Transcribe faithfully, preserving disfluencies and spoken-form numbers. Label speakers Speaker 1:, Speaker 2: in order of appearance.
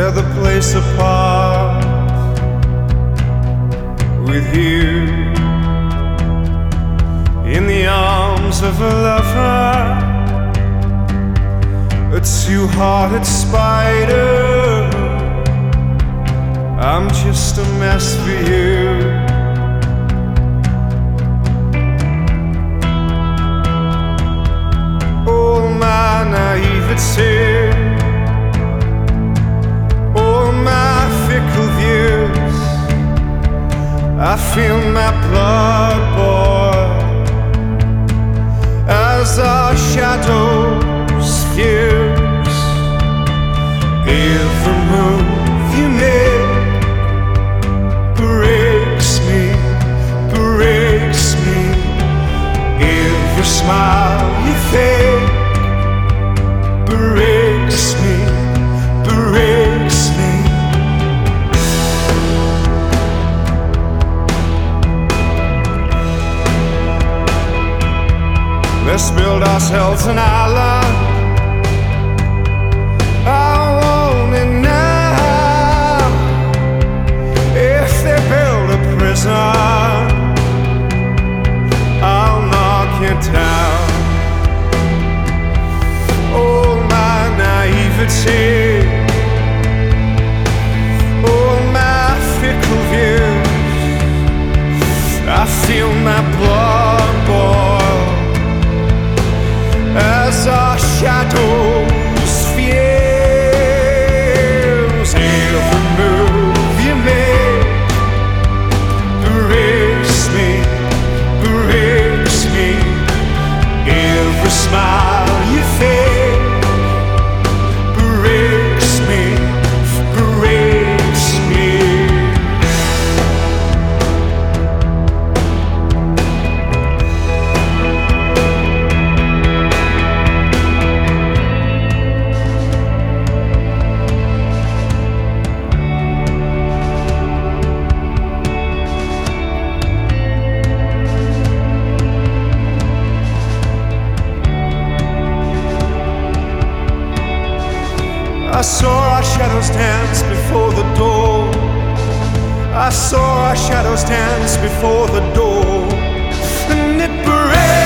Speaker 1: tear the place apart with you in the arms of a lover, a two-hearted spider. I'm just a mess for you. All my naivety, all my fickle views, I feel my blood boil as our shadows fuse. Every move you make breaks me, breaks me. Every smile you fake breaks me, breaks me. Let's build ourselves an island. I want it now. If they build a prison, I'll knock it down. All my naivety, all my fickle views, I feel my blood boil as our shadows fuse. Every move you make breaks me, breaks me. Every smile you fake breaks me, breaks me. I saw our shadows dance before the door. I saw our shadows dance before the door, and it breaks.